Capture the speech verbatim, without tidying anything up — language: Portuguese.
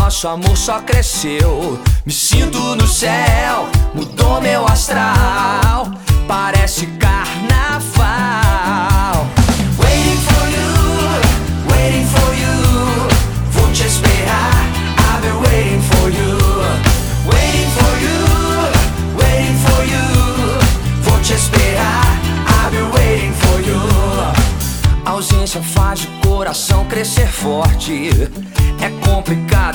nosso amor só cresceu. Me sinto no céu, mudou meu astral, parece carnaval. Waiting for you, waiting for you, vou te esperar, I've been waiting for you. Waiting for you, waiting for you, vou te esperar, I've been waiting for you. A ausência faz o coração crescer forte, é complicado